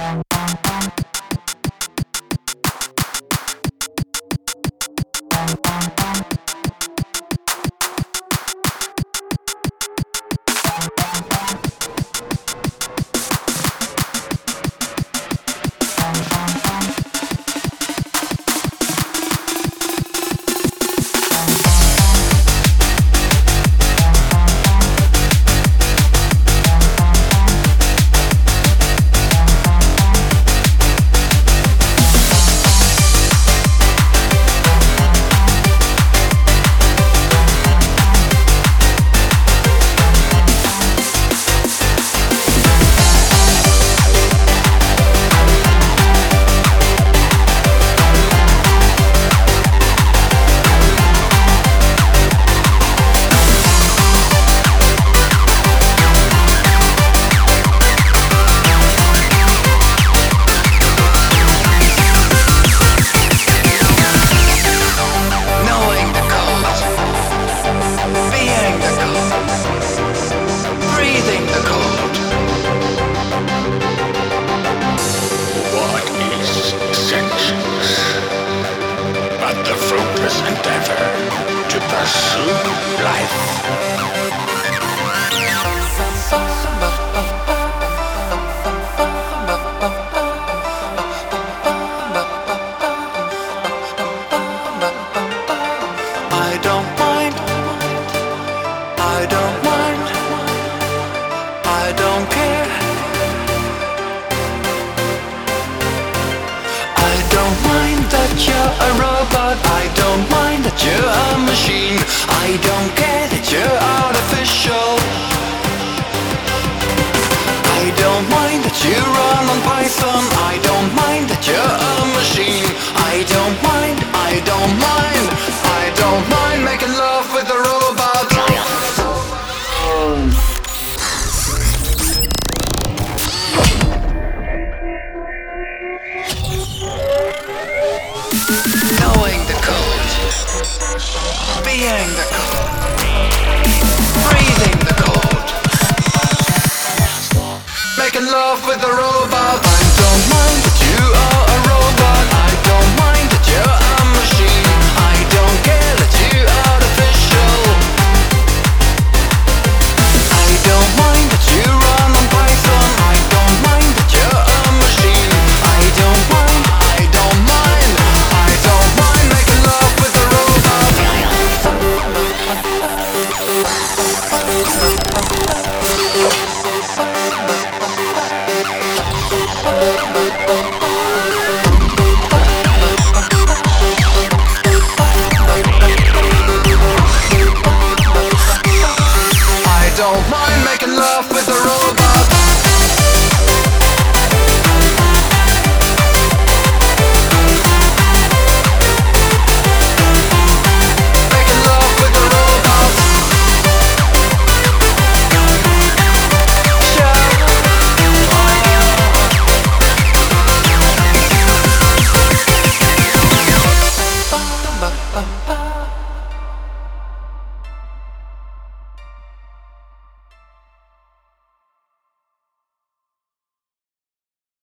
Knowing the cold, being the cold, breathing the cold. What is sentience but the fruitless endeavor to pursue life? I don't mind, I don't mind, I don't care. I don't mind that you're a robot, I don't mind that you're a machine, I don't care that you're artificial. I don't mind that you run on Python, I don't mind that you're a machine, I don't mind, I don't mind, I don't mind making love with a robot. Knowing the code, being the code, breathing the code, making love with a robot. I don't mind that you are a robot, I don't mind that you're a machine, I don't care that you're artificial. I don't mind that you run on Python, I don't mind that you're a machine, I don't mind, I don't mind, I don't mind making love with a robot. I don't mind making love with a robot.